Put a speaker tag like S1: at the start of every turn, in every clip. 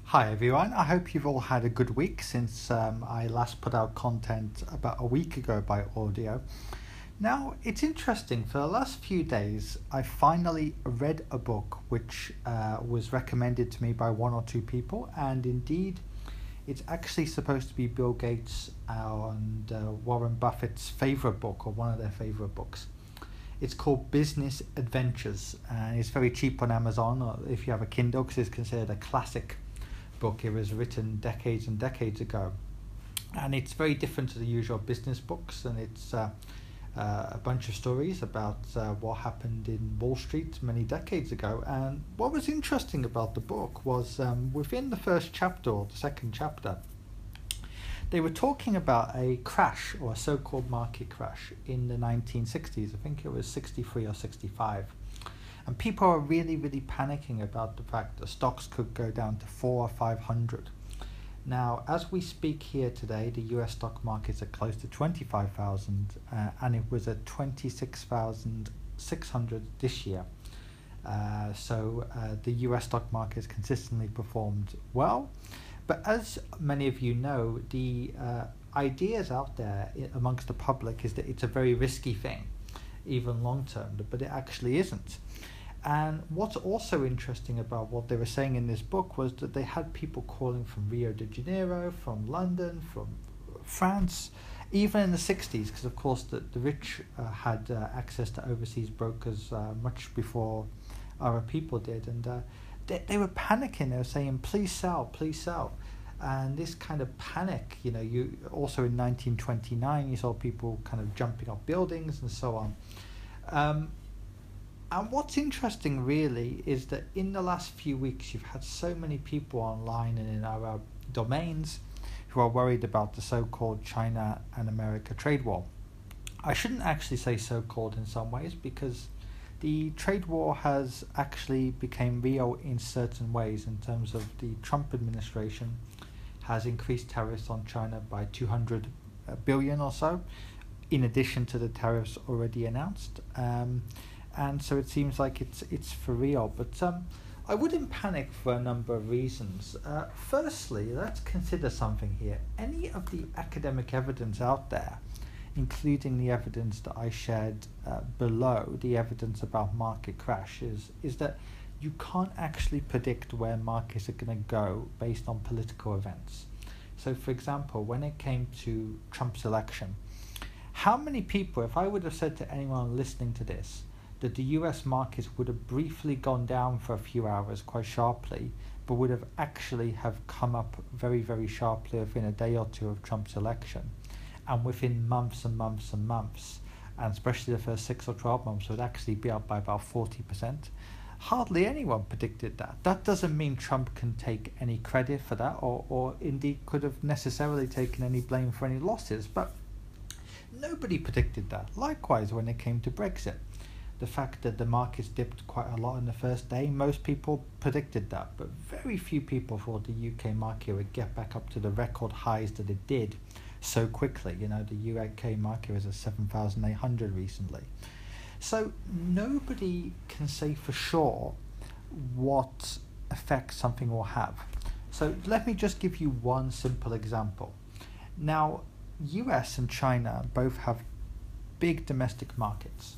S1: Hi everyone, I hope you've all had a good week since I last put out content about a week ago by audio. Now, it's interesting, for the last few days, I finally read a book which was recommended to me by one or two people, and indeed, it's actually supposed to be Bill Gates and Warren Buffett's favorite book, or one of their favorite books. It's called Business Adventures, and it's very cheap on Amazon, or if you have a Kindle, because it's considered a classic book. It was written decades and decades ago, and it's very different to the usual business books, and it's a bunch of stories about what happened in Wall Street many decades ago. And what was interesting about the book was within the first chapter or the second chapter, they were talking about a crash, or a so-called market crash, in the 1960s. I think it was 63 or 65. And people are really, really panicking about the fact that stocks could go down to 400 or 500. Now, as we speak here today, the US stock markets are close to 25,000, and it was at 26,600 this year. So the US stock market has consistently performed well. But as many of you know, the ideas out there amongst the public is that it's a very risky thing, even long term, but it actually isn't. And what's also interesting about what they were saying in this book was that they had people calling from Rio de Janeiro, from London, from France, even in the 60s, because of course the rich had access to overseas brokers much before other people did, and they were panicking. They were saying, please sell, please sell. And this kind of panic, you also in 1929, you saw people kind of jumping off buildings and so on. And what's interesting really is that in the last few weeks, you've had so many people online and in our domains who are worried about the so-called China and America trade war. I shouldn't actually say so-called in some ways, because the trade war has actually become real in certain ways, in terms of the Trump administration has increased tariffs on China by 200 billion or so, in addition to the tariffs already announced. And so it seems like it's for real. But I wouldn't panic for a number of reasons. Firstly, let's consider something here. Any of the academic evidence out there, including the evidence that I shared below, the evidence about market crashes, is that you can't actually predict where markets are going to go based on political events. So, for example, when it came to Trump's election, how many people, if I would have said to anyone listening to this, that the US markets would have briefly gone down for a few hours quite sharply, but would have actually have come up very, very sharply within a day or two of Trump's election, and within months and months and months, and especially the first 6 or 12 months, would actually be up by about 40%. Hardly anyone predicted that. That doesn't mean Trump can take any credit for that, or indeed could have necessarily taken any blame for any losses, but nobody predicted that. Likewise, when it came to Brexit, the fact that the markets dipped quite a lot on the first day, most people predicted that, but very few people thought the UK market would get back up to the record highs that it did so quickly. The UK market was at 7,800 recently. So nobody can say for sure what effect something will have. So let me just give you one simple example. Now, US and China both have big domestic markets.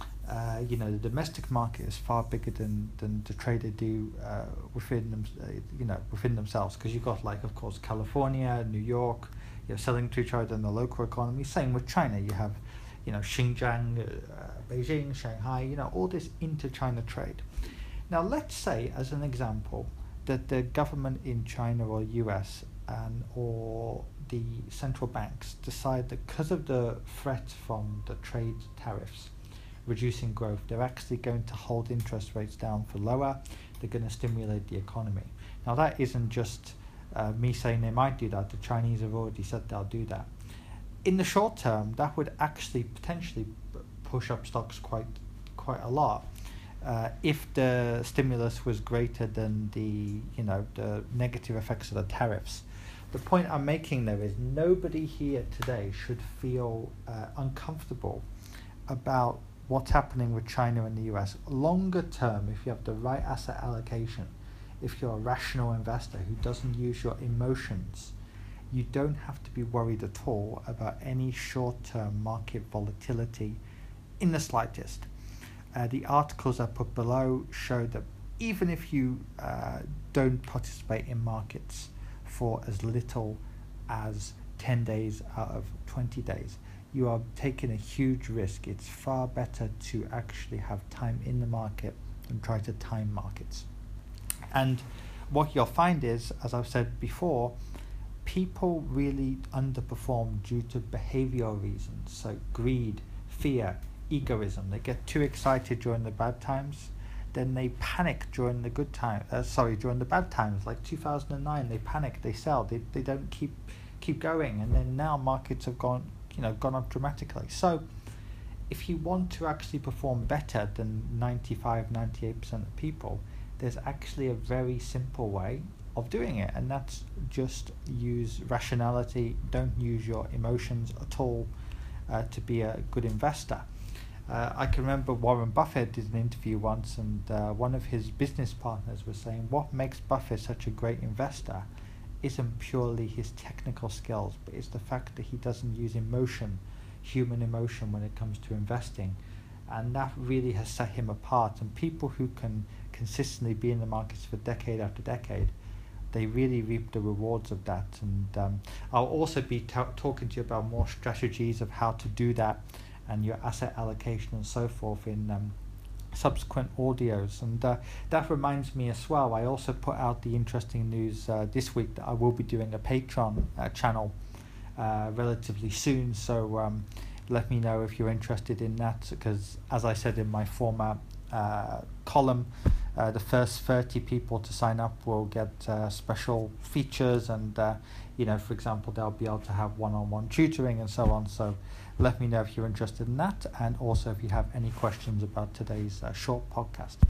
S1: The domestic market is far bigger than the trade they do within themselves, because you've got, like, of course, California, New York, selling to each other in the local economy. Same with China. You have, Xinjiang, Beijing, Shanghai, all this inter-China trade. Now, let's say, as an example, that the government in China or US or the central banks decide that because of the threat from the trade tariffs reducing growth, they're actually going to hold interest rates down for lower. They're going to stimulate the economy. Now, that isn't just me saying they might do that. The Chinese have already said they'll do that. In the short term, that would actually potentially push up stocks quite a lot if the stimulus was greater than the negative effects of the tariffs. The point I'm making, though, is nobody here today should feel uncomfortable about what's happening with China and the US. Longer term, if you have the right asset allocation, if you're a rational investor who doesn't use your emotions, you don't have to be worried at all about any short-term market volatility in the slightest. The articles I put below show that even if you don't participate in markets for as little as 10 days out of 20 days, you are taking a huge risk. It's far better to actually have time in the market and try to time markets. And what you'll find is, as I've said before, people really underperform due to behavioral reasons. So greed, fear, egoism. They get too excited during the bad times, then they panic during the good time. During the bad times, like 2009, they panic, they sell, they don't keep going, and then now markets have gone up dramatically. So if you want to actually perform better than 98% of people, there's actually a very simple way of doing it, and that's just use rationality. Don't use your emotions at all to be a good investor. I can remember Warren Buffett did an interview once, and one of his business partners was saying what makes Buffett such a great investor isn't purely his technical skills, but it's the fact that he doesn't use human emotion when it comes to investing. And that really has set him apart. And people who can consistently be in the markets for decade after decade, they really reap the rewards of that. And I'll also be talking to you about more strategies of how to do that and your asset allocation and so forth in subsequent audios. And that reminds me as well, I also put out the interesting news this week that I will be doing a Patreon channel relatively soon. So let me know if you're interested in that, because as I said in my former column, the first 30 people to sign up will get special features, and for example, they'll be able to have one-on-one tutoring and so on. So let me know if you're interested in that, and also if you have any questions about today's short podcast.